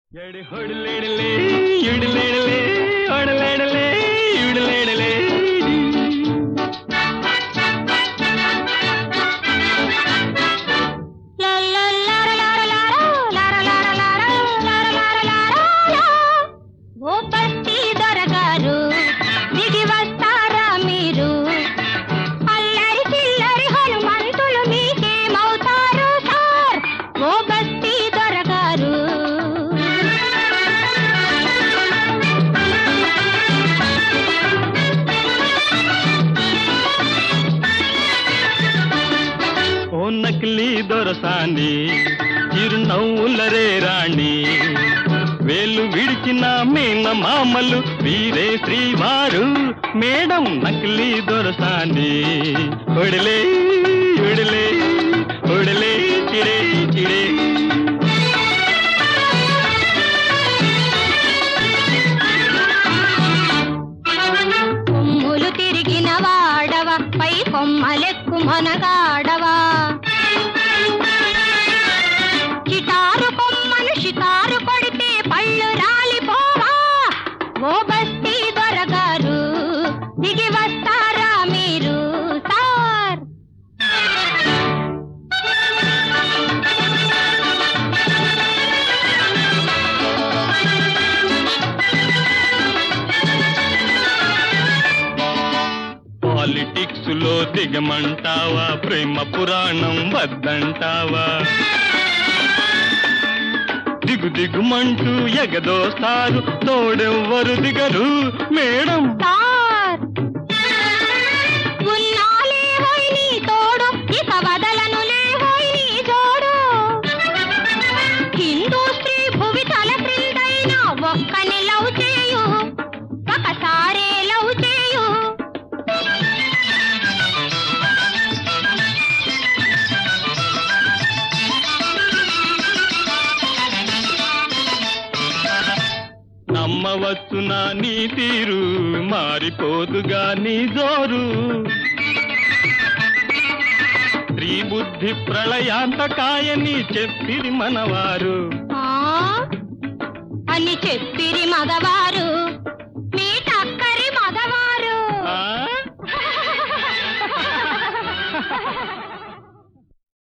ఎడి హొడలేడలే ఇడలేడలే ఒడలేడలే ఇడలేడలే ఓ బస్తీ దొరగారు దిగి వస్తారా మీరు అల్లరి చిల్లరి హనుమంతులు మీకేమవుతారు సార్ ఓ బస్తీ దొరగారు ఓ నకిలీ దొరసాని చిరునవ్వులరే రాణి వేలు విడిచిన మేన మామలు వీరే శ్రీవారు మేడం నకిలీ దొరసాని ఒడలే ఒడలే ఒడలే చిడే చిడే కొమ్ములు తిరిగిన వాడవ పై కొమ్మలెక్కు మనగాడవా చిటారు కొమ్మను షికారు కొడితే పళ్ళు రాలిపోవా ఓ బస్తీ దొరగారు దిగి వస్తారా మీరు సార్ పాలిటిక్స్ లో దిగమంటావా ప్రేమ పురాణం వద్దంటావా దిగు దిగుమంటూ ఎగదోస్తారు తోడెవ్వరు దిగరు మేడం సార్ ఉన్నాలే హోయ్ నీ తోడు ఇక వదలను హోయ్ నీ జోడు హిందూ స్త్రీ భువి తల క్రిందైనా ఒక్కని లవ్ చేయు ఒకసారే లవ్ చేయు నమ్మవచ్చునా నీ తీరు మారిపోదుగా నీ జోరు స్త్రీ బుద్ధి ప్రళయాంతకాయని చెప్పిరి మనవారు అని చెప్పిరి మగవా